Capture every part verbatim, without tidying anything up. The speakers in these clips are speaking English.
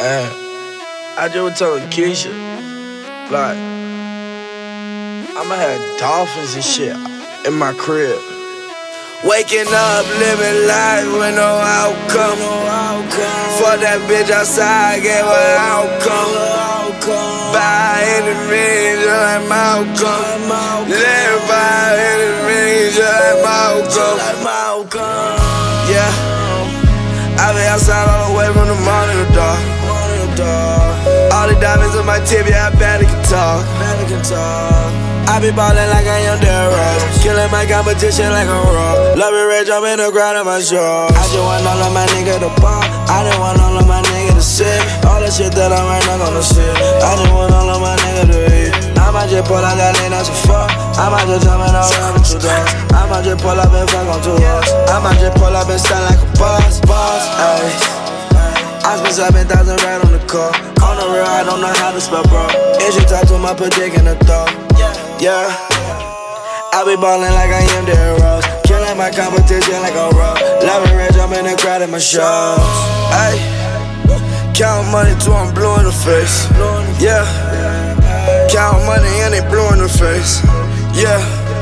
Man, I just was telling Keisha, like, I'ma have dolphins and shit in my crib. Waking up, living life with no outcome. Fuck that bitch outside, get what outcome. By any means, just like Malcolm. Live by any means, just like Malcolm. Yeah, I been outside all the way from the morning to dark. All the diamonds on my tip, yeah, I barely can talk. I be ballin' like I am Derrick Rose, killing my competition like a raw. Love it red, jump in the ground of my shorts. I just want all of my niggas to ball. I just want all of my niggas to sit. All the shit that I'm right now gonna sit. I just want all of my niggas to eat. I might just pull out that lane, that's a fuck. I might just jump in around with two dogs. I might just pull up and fuck on two horses. I might just pull up and stand like a boss, boss, ayy. I spent seven thousand right on the car. On the real, I don't know how to spell bro. And she talk to my dick in the thought. Yeah, I be ballin' like I am Derrick Rose, killing my competition like a raw. Love it red, jump in the crowd at my shows. Ayy, count money till I'm blue in the face. Yeah, count money and they blue in the face. Yeah,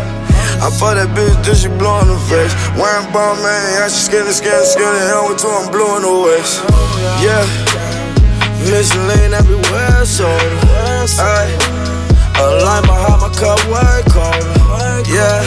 I fuck that bitch till she blue in the face. Wearing bomb man, yeah, she skinny, skinny, skinny, and with two I'm blue in the waist. Yeah, Michelin everywhere, so ayy. I like my heart, my cup way colder. Yeah,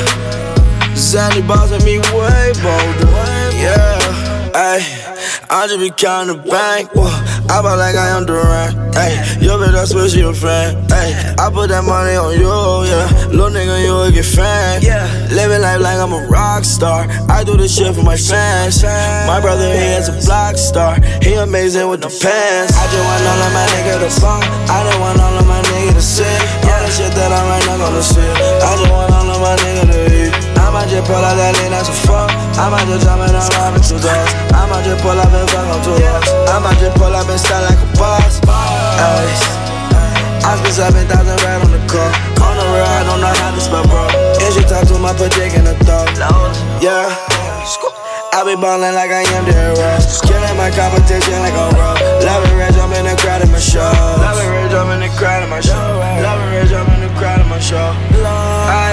Zanny bossing me way bolder. Yeah, ayy, I just be counting the bank. Whoa, I ball like I am Durant. Ayy, yo bitch, I swear she a fan. Ayy, I put that money on you, yeah. Little nigga, you will get fan. Yeah, living life like I'm a rock star. I do this shit for my fans. My brother, he is a block star. He amazing with the pants. I just want all of my niggas to fall. I don't want all of my niggas to sit. All the shit that I'm right now gonna sit. I just want all of my niggas to eat. I might just pull out that lane, that's a fuck. I might just jump in around with two dogs. I might just pull up and fuck on two horses. I might just pull up and stand like a boss. Ay, I spent seven thousand right on the car. On the real, I don't know how to spell bro. And she talk to my dick in the thought. Yeah, I be ballin' like I am Derrick Rose, killing my competition like a raw. Love it red, jump in the crowd at my show. Love it red, jump in the crowd at my show. Love it red, jump in the crowd at my show. Ay,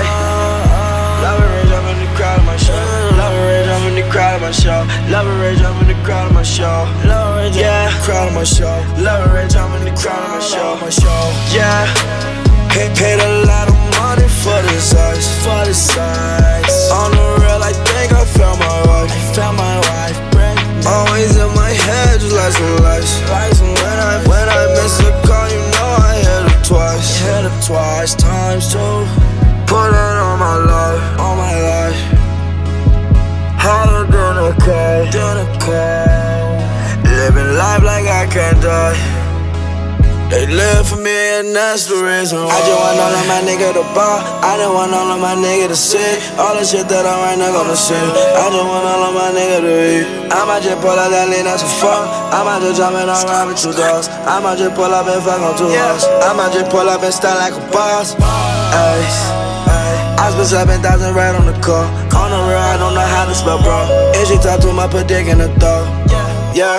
love it red, jump in the crowd at my show. Love it red, jump in the crowd at my show. Love it red, jump in the crowd at my show. Yeah, crowd at my show. Love it red, jump in the crowd at my show. Yeah, pay, paid a lot of money for this ice, for this ice. On the real, I think I found my wife. I found my wife. Always in my head, just like some lights. When I when I miss a call, you know I hit it twice. Hit it twice, times two. Put it on my life, on my life. Harder than a call, than a call. Living life like I can't die. They live for me and that's the reason why. I just want all of my niggas to ball. I just want all of my niggas to sit. All the shit that I'm right now gonna sit. I just want all of my niggas to eat. I might just pull out that lean, that's a fuck. I might just jump in around with two dogs. I might just pull up and fuck on two horses. I might just pull up and stand like a boss. Ayy, I spent seven thousand right on the car. On the real, I don't know how to spell bro. And she talk to my dick in the thought. Yeah,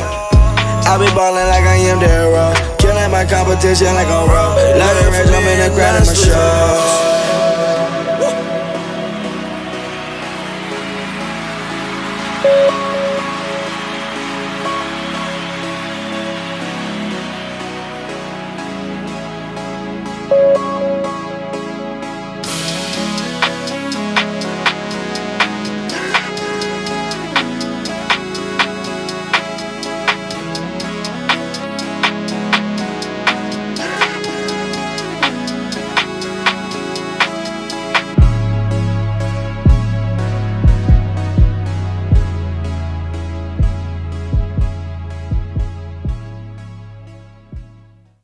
I be ballin' like I am Derrick Rose, killing my competition like a raw. Love it red, jump in the crowd at my show.